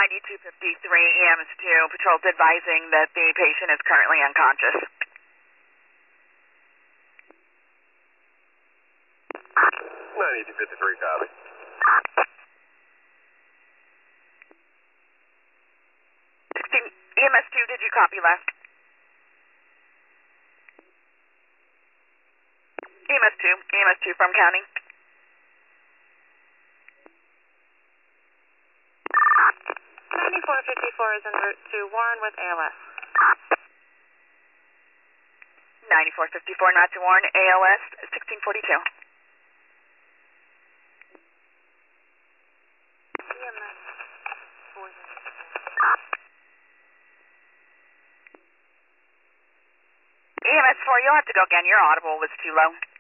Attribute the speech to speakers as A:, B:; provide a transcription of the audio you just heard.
A: 9253 EMS2, patrol's advising that the patient is currently unconscious.
B: 9253, copy.
A: EMS2, did you copy last? EMS2 from county.
C: 9454 is en route to Warren with ALS.
A: 9454, not to Warren, ALS 1642. EMS4, you'll have to go again. Your audible was too low.